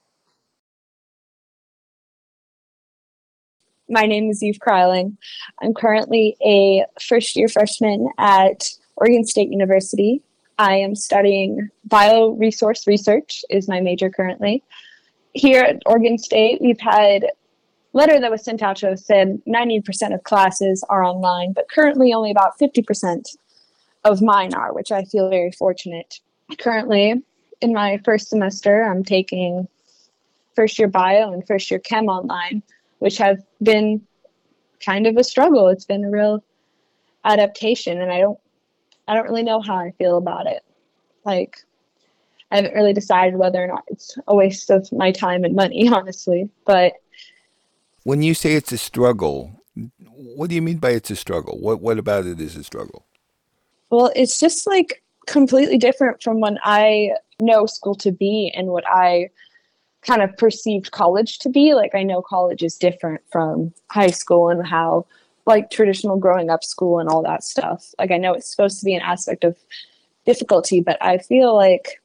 My name is Eve Kryling. I'm currently a first-year freshman at Oregon State University. I am studying bioresource research is my major currently. Here at Oregon State, we've had a letter that was sent out to us said 90% of classes are online, but currently only about 50% of mine are, which I feel very fortunate. Currently, in my first semester, I'm taking first-year bio and first-year chem online, which have been kind of a struggle. It's been a real adaptation, and I don't really know how I feel about it. Like, I haven't really decided whether or not it's a waste of my time and money, honestly. But when you say it's a struggle, what do you mean by it's a struggle? What about it is a struggle? Well, it's just like completely different from when I know school to be and what I kind of perceived college to be. Like, I know college is different from high school and how, like, traditional growing up school and all that stuff. Like, I know it's supposed to be an aspect of difficulty, but I feel like,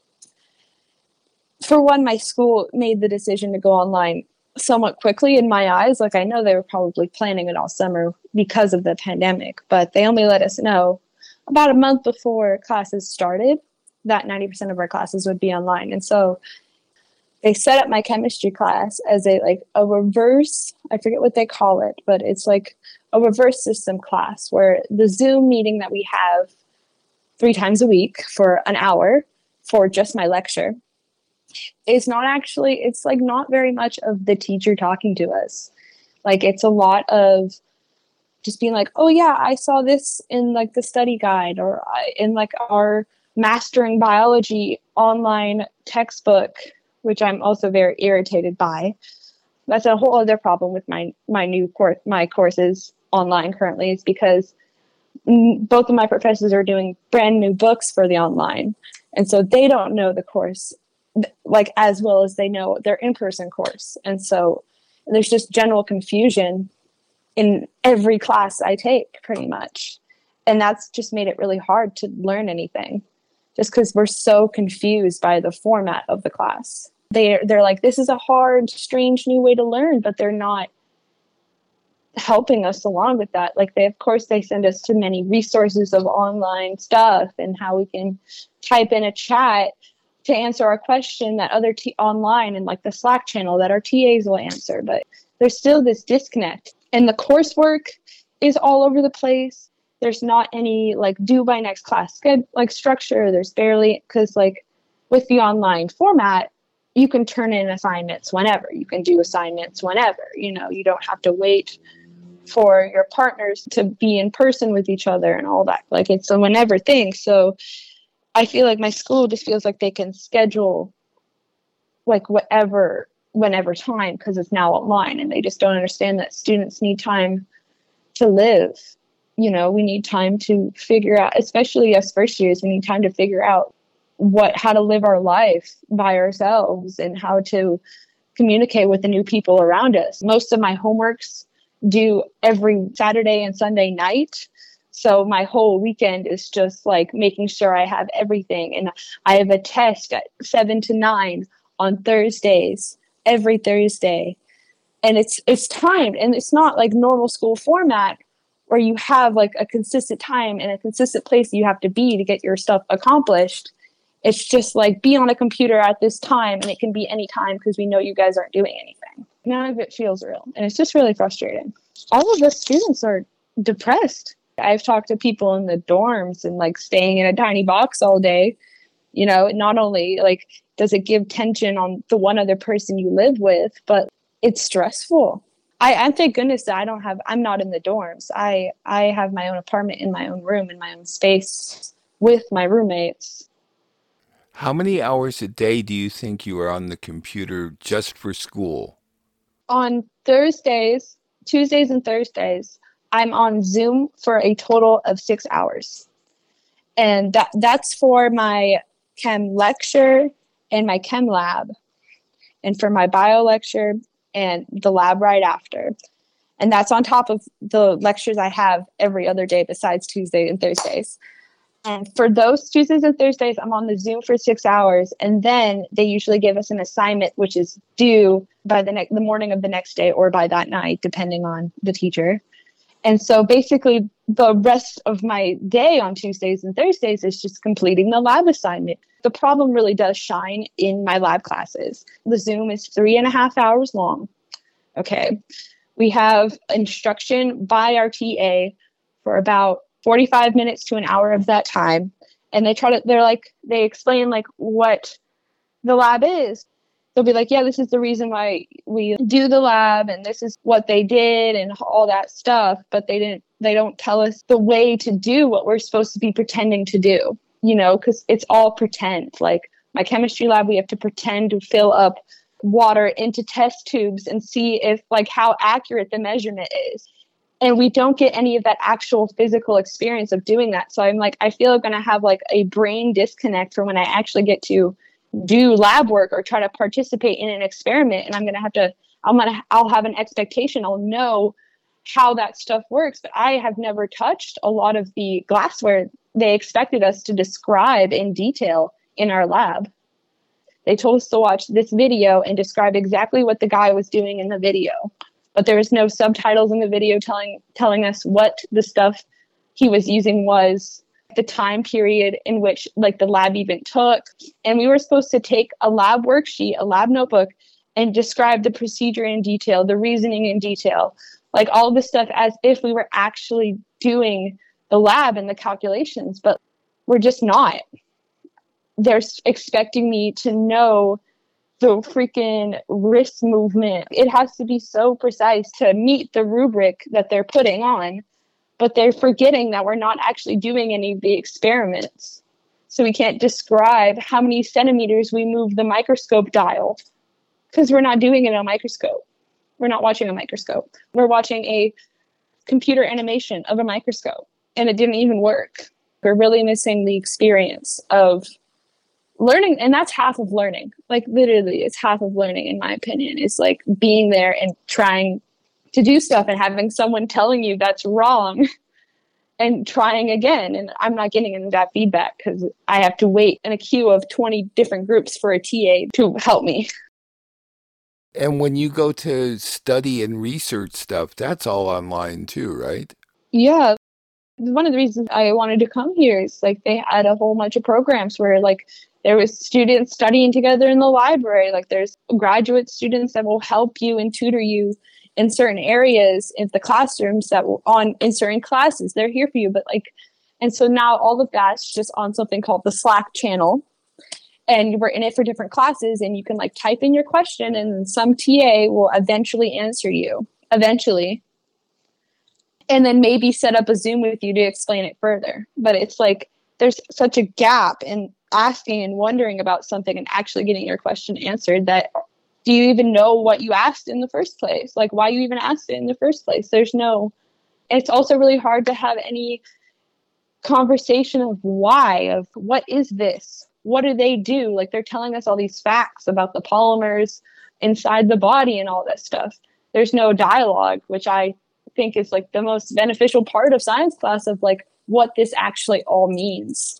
for one, my school made the decision to go online somewhat quickly in my eyes. Like, I know they were probably planning it all summer because of the pandemic, but they only let us know about a month before classes started that 90% of our classes would be online. And so they set up my chemistry class as a reverse, I forget what they call it, but it's like a reverse system class where the Zoom meeting that we have 3 times a week for an hour for just my lecture is not actually, it's like not very much of the teacher talking to us. Like, it's a lot of just being like, oh yeah, I saw this in like the study guide or in like our mastering biology online textbook, which I'm also very irritated by. That's a whole other problem with my courses online currently, is because both of my professors are doing brand new books for the online, and so they don't know the course like as well as they know their in-person course, and so there's just general confusion in every class I take, pretty much, and that's just made it really hard to learn anything, just because we're so confused by the format of the class. They're like, this is a hard, strange new way to learn, but they're not helping us along with that. Like, of course they send us to many resources of online stuff and how we can type in a chat to answer our question that other online and like the Slack channel that our TAs will answer. But there's still this disconnect, and the coursework is all over the place. There's not any like due by next class like structure. There's barely, because like with the online format, you can turn in assignments whenever. You can do assignments whenever. You know, you don't have to wait for your partners to be in person with each other and all that. Like, it's a whenever thing. So I feel like my school just feels like they can schedule like whatever, whenever time, because it's now online, and they just don't understand that students need time to live. We need time to figure out, especially us first years, we need time to figure out how to live our life by ourselves and how to communicate with the new people around us. Most of my homeworks due every Saturday and Sunday night. So my whole weekend is just like making sure I have everything. And I have a test at 7 to 9 on Thursdays, every Thursday. And it's timed, and it's not like normal school format where you have like a consistent time and a consistent place you have to be to get your stuff accomplished. It's just like, be on a computer at this time, and it can be any time because we know you guys aren't doing anything. None of it feels real, and it's just really frustrating. All of the students are depressed. I've talked to people in the dorms and like staying in a tiny box all day. Not only like does it give tension on the one other person you live with, but it's stressful. I thank goodness that I'm not in the dorms. I have my own apartment in my own room, in my own space with my roommates. How many hours a day do you think you are on the computer just for school? On Thursdays, Tuesdays and Thursdays, I'm on Zoom for a total of 6 hours. And that's for my chem lecture and my chem lab, and for my bio lecture and the lab right after. And that's on top of the lectures I have every other day besides Tuesday and Thursdays. And for those Tuesdays and Thursdays, I'm on the Zoom for 6 hours. And then they usually give us an assignment, which is due by the morning of the next day or by that night, depending on the teacher. And so basically the rest of my day on Tuesdays and Thursdays is just completing the lab assignment. The problem really does shine in my lab classes. The Zoom is 3.5 hours long. Okay. We have instruction by our TA for about 45 minutes to an hour of that time. And they explain like what the lab is. They'll be like, yeah, this is the reason why we do the lab, and this is what they did and all that stuff. But they don't tell us the way to do what we're supposed to be pretending to do, because it's all pretend. Like my chemistry lab, we have to pretend to fill up water into test tubes and see if like how accurate the measurement is. And we don't get any of that actual physical experience of doing that. So I'm like, I feel I'm going to have like a brain disconnect for when I actually get to do lab work or try to participate in an experiment. And I'll have an expectation. I'll know how that stuff works, but I have never touched a lot of the glassware they expected us to describe in detail in our lab. They told us to watch this video and describe exactly what the guy was doing in the video, but there was no subtitles in the video telling us what the stuff he was using was, the time period in which like the lab even took. And we were supposed to take a lab worksheet, a lab notebook, and describe the procedure in detail, the reasoning in detail, like all of this stuff as if we were actually doing the lab and the calculations, but we're just not. They're expecting me to know the freaking wrist movement. It has to be so precise to meet the rubric that they're putting on, but they're forgetting that we're not actually doing any of the experiments. So we can't describe how many centimeters we move the microscope dial because we're not doing it on a microscope. We're not watching a microscope. We're watching a computer animation of a microscope, and it didn't even work. We're really missing the experience of learning, and that's half of learning. Like literally, it's half of learning, in my opinion. It's like being there and trying to do stuff and having someone telling you that's wrong and trying again. And I'm not getting any of that feedback because I have to wait in a queue of 20 different groups for a TA to help me. And when you go to study and research stuff, that's all online too, right? Yeah. One of the reasons I wanted to come here is like they had a whole bunch of programs where like there was students studying together in the library. Like there's graduate students that will help you and tutor you in certain areas in the classrooms that were in certain classes. They're here for you. And so now all of that's just on something called the Slack channel. And we're in it for different classes, and you can like type in your question and some TA will eventually answer you. Eventually. And then maybe set up a Zoom with you to explain it further. But it's like there's such a gap in asking and wondering about something and actually getting your question answered that do you even know what you asked in the first place? Like, why you even asked it in the first place? It's also really hard to have any conversation of why, of what is this? What do they do? Like, they're telling us all these facts about the polymers inside the body and all that stuff. There's no dialogue, which I think is like the most beneficial part of science class, of like what this actually all means.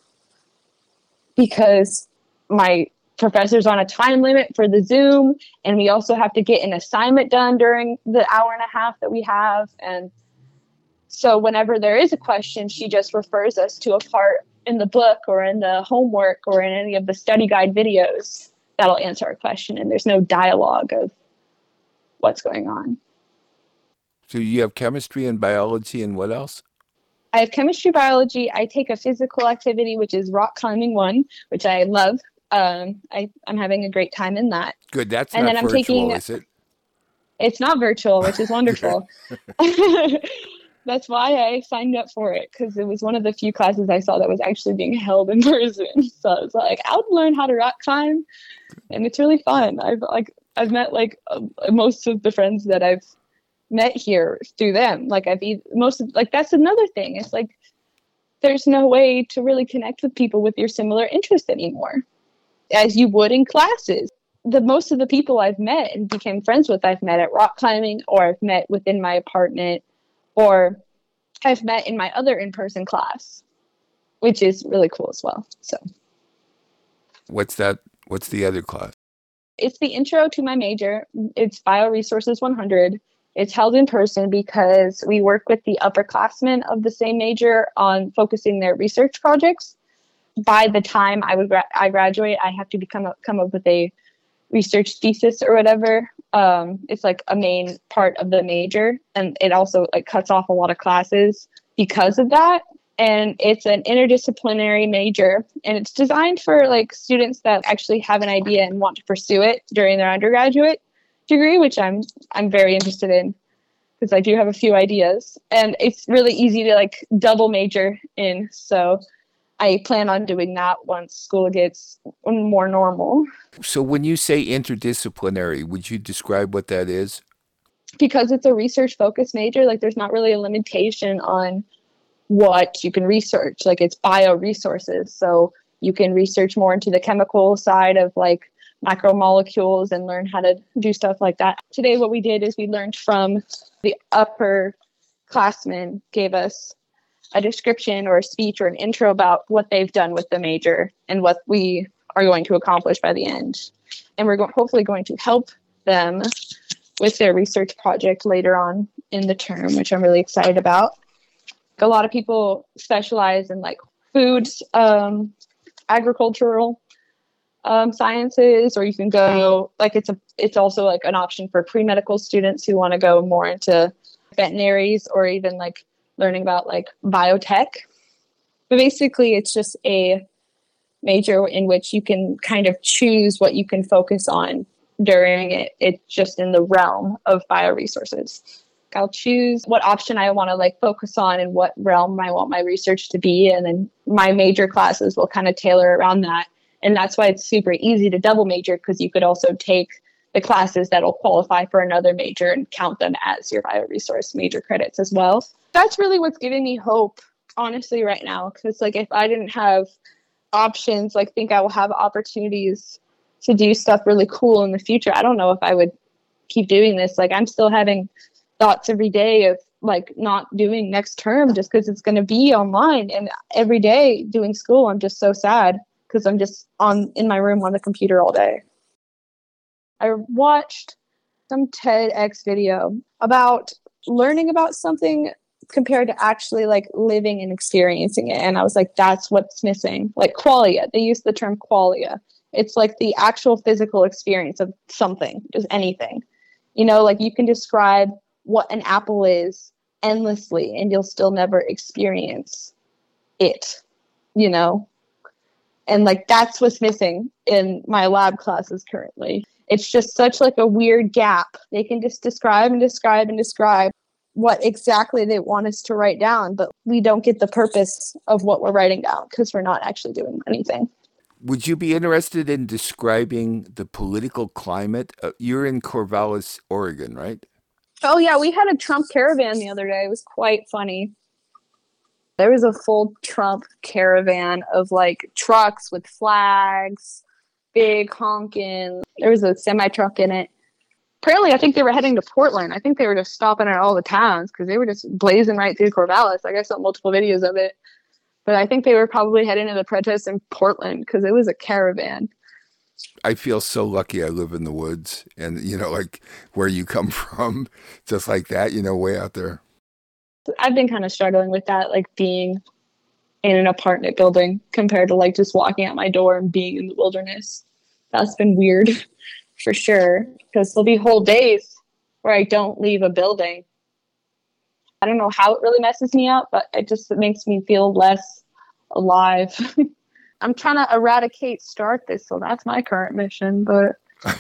Because my professor's on a time limit for the Zoom, and we also have to get an assignment done during the hour and a half that we have. And so whenever there is a question, she just refers us to a part in the book or in the homework or in any of the study guide videos that'll answer our question. And there's no dialogue of what's going on. So you have chemistry and biology and what else? I have chemistry, biology. I take a physical activity, which is rock climbing 1, which I love. I'm having a great time in that. Good. That's and not then virtual, is it? It's not virtual, which is wonderful. That's why I signed up for it, because it was one of the few classes I saw that was actually being held in person. So I was like, I would learn how to rock climb, and it's really fun. I've met most of the friends that I've met here through them. That's another thing. It's like there's no way to really connect with people with your similar interests anymore, as you would in classes. Most of the people I've met and became friends with, I've met at rock climbing, or I've met within my apartment, or I've met in my other in-person class, which is really cool as well. So, what's that? What's the other class? It's the intro to my major. It's Bioresources 100. It's held in person because we work with the upperclassmen of the same major on focusing their research projects. By the time I graduate, I have to come up with a research thesis or whatever. It's like a main part of the major, and it also like cuts off a lot of classes because of that. And it's an interdisciplinary major, and it's designed for like students that actually have an idea and want to pursue it during their undergraduate degree, which I'm very interested in, because I do have a few ideas, and it's really easy to like double major in. So I plan on doing that once school gets more normal. So when you say interdisciplinary, would you describe what that is? Because it's a research-focused major, like there's not really a limitation on what you can research. Like it's bioresources, so you can research more into the chemical side of like macromolecules and learn how to do stuff like that. Today what we did is we learned from the upperclassmen, gave us a description or a speech or an intro about what they've done with the major and what we are going to accomplish by the end. And we're hopefully going to help them with their research project later on in the term, which I'm really excited about. A lot of people specialize in like foods, agricultural sciences, or you can go like it's also like an option for pre-medical students who want to go more into veterinaries, or even like learning about like biotech. But basically it's just a major in which you can kind of choose what you can focus on during it. It's just in the realm of bioresources. I'll choose what option I want to like focus on and what realm I want my research to be, and then my major classes will kind of tailor around that. And that's why it's super easy to double major, because you could also take the classes that'll qualify for another major and count them as your bioresource major credits as well. That's really what's giving me hope, honestly, right now. Because like if I didn't have options, like think I will have opportunities to do stuff really cool in the future, I don't know if I would keep doing this. Like I'm still having thoughts every day of like not doing next term just because it's going to be online, and every day doing school I'm just so sad because I'm just in my room on the computer all day. I watched some TEDx video about learning about something compared to actually like living and experiencing it, and I was like, that's what's missing. Like qualia, they use the term qualia. It's like the actual physical experience of something, just anything. You know, like you can describe what an apple is endlessly and you'll still never experience it, you know? And like that's what's missing in my lab classes currently. It's just such like a weird gap. They can just describe and describe and describe what exactly they want us to write down, but we don't get the purpose of what we're writing down because we're not actually doing anything. Would you be interested in describing the political climate? You're in Corvallis, Oregon, right? Oh, yeah, we had a Trump caravan the other day. It was quite funny. There was a full Trump caravan of like trucks with flags, big honking. There was a semi-truck in it. Apparently, I think they were heading to Portland. I think they were just stopping at all the towns because they were just blazing right through Corvallis. I guess I saw multiple videos of it. But I think they were probably heading to the protest in Portland because it was a caravan. I feel so lucky I live in the woods and, like where you come from, just like that, way out there. I've been kind of struggling with that, like being in an apartment building compared to like just walking out my door and being in the wilderness. That's been weird for sure because there'll be whole days where I don't leave a building. I don't know how it really messes me up, but it makes me feel less alive. I'm trying to eradicate star thistle. That's my current mission, but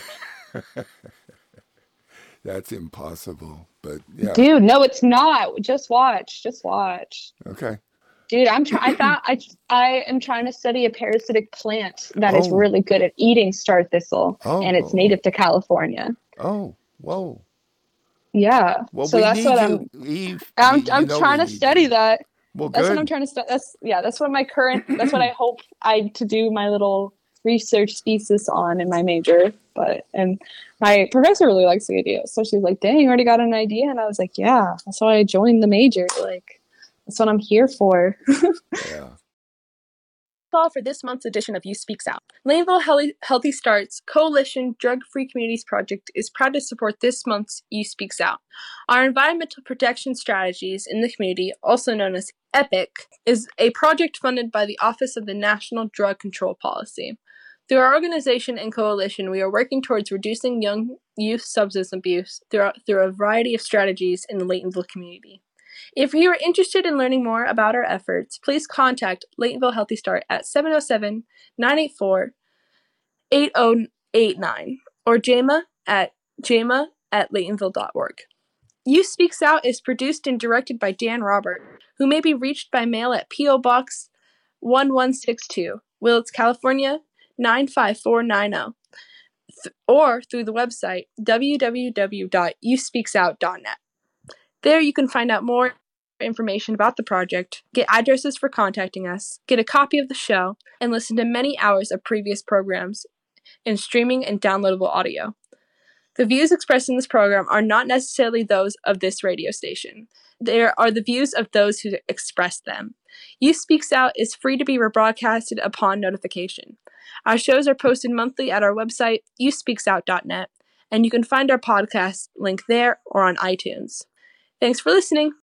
that's impossible. But yeah, dude, no, it's not. Just watch. Okay. Dude, I am trying to study a parasitic plant that is really good at eating star thistle, and it's native to California. Oh, whoa. Yeah. Well, so that's what I'm trying to study that. Well, that's good. what I'm trying to study. That's what that's what I hope to do my little research thesis on in my major. And my professor really likes the idea. So she's like, dang, you already got an idea? And I was like, yeah, that's why I joined the major. Like, that's what I'm here for. Yeah. All for this month's edition of You Speaks Out. Laytonville Healthy Starts Coalition Drug-Free Communities Project is proud to support this month's You Speaks Out. Our environmental protection strategies in the community, also known as EPIC, is a project funded by the Office of the National Drug Control Policy. Through our organization and coalition, we are working towards reducing young youth substance abuse through a variety of strategies in the Laytonville community. If you are interested in learning more about our efforts, please contact Laytonville Healthy Start at 707-984-8089 or jama@laytonville.org. You Speaks Out is produced and directed by Dan Robert, who may be reached by mail at P.O. Box 1162, Willits, California 95490, or through the website www.youspeaksout.net. There you can find out more information about the project, get addresses for contacting us, get a copy of the show, and listen to many hours of previous programs in streaming and downloadable audio. The views expressed in this program are not necessarily those of this radio station. They are the views of those who express them. You Speaks Out is free to be rebroadcasted upon notification. Our shows are posted monthly at our website, youspeaksout.net, and you can find our podcast link there or on iTunes. Thanks for listening.